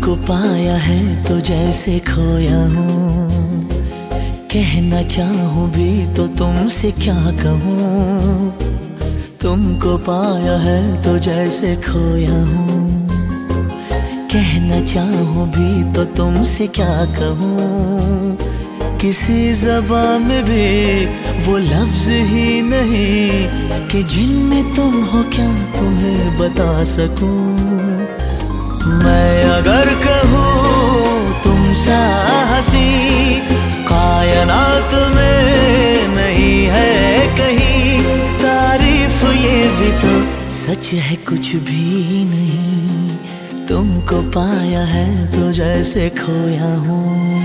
तुमको पाया है तो जैसे खोया हूँ, कहना चाहूँ भी तो तुमसे क्या कहूँ। तुमको पाया है तो जैसे खोया हूँ, कहना चाहूँ भी तो तुमसे क्या कहूँ। किसी ज़बान में भी वो लफ्ज़ ही नहीं कि जिनमें तुम हो क्या तुम्हें बता सकूं। मैं अगर कहूँ तुम सा हंसी कायनात में नहीं है कहीं, तारीफ ये भी तो सच है कुछ भी नहीं। तुमको पाया है तो जैसे खोया हूँ।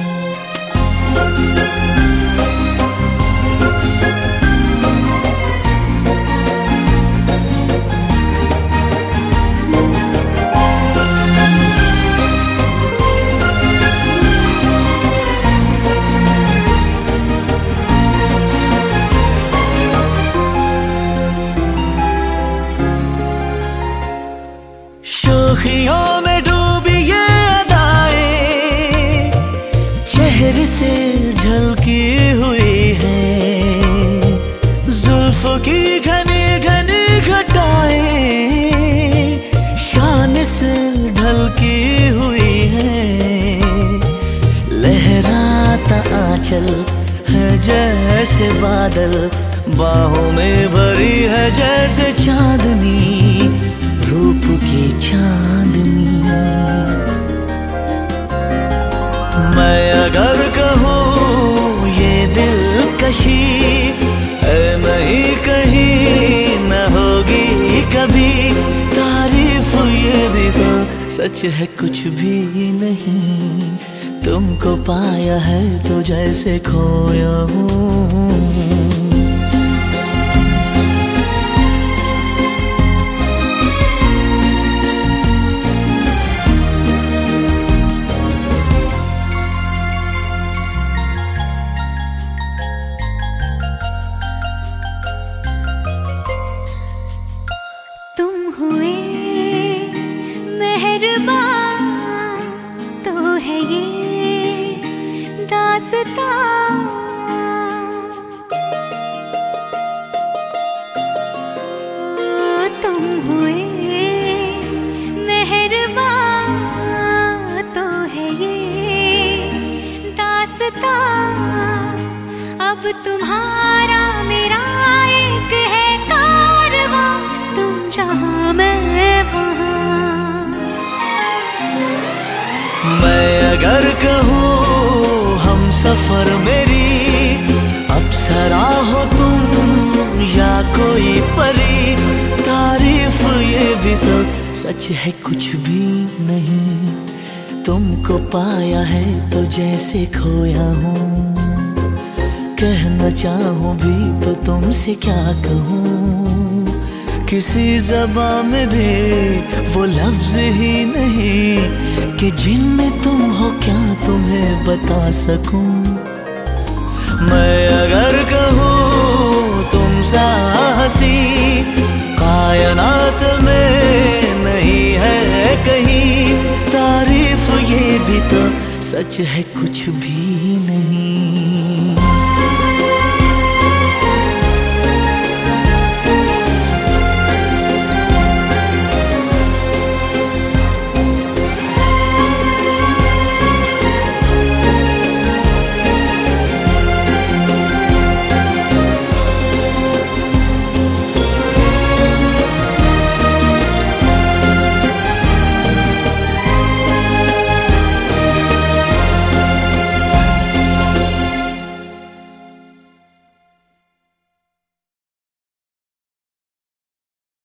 शोखियों में डूबी ये अदाएं चेहरे से झलकी हुई है, जुल्फों की घनी घनी घटाएं शान से ढलकी हुई है। लहराता आंचल है जैसे बादल, बाहों में भरी है जैसे चांदनी, रूप की चांदनी। मैं अगर कहूँ ये दिलकशी है नहीं कहीं न होगी कभी, तारीफ ये भी तो सच है कुछ भी नहीं। तुमको पाया है तो जैसे खोया हूँ। हुए मेहरबान तो है ये दास्तां, तुम हुए मेहरबान तो है ये दास्तां। अब तुम्हारा मेरा एक है कारवां, तुम जहाँ मैं वहाँ। मैं अगर कहूँ हम सफर मेरी अप्सरा हो तुम या कोई परी, तारीफ ये भी तो सच है कुछ भी नहीं। तुमको पाया है तो जैसे खोया हूँ, कहना चाहूँ भी तो तुमसे क्या कहूँ। किसी ज़बान में भी वो लफ्ज़ ही नहीं कि जिनमें तुम हो क्या तुम्हें बता सकूं। मैं अगर कहूँ तुम सा हंसी कायनात में नहीं है कहीं, तारीफ ये भी तो सच है कुछ भी नहीं।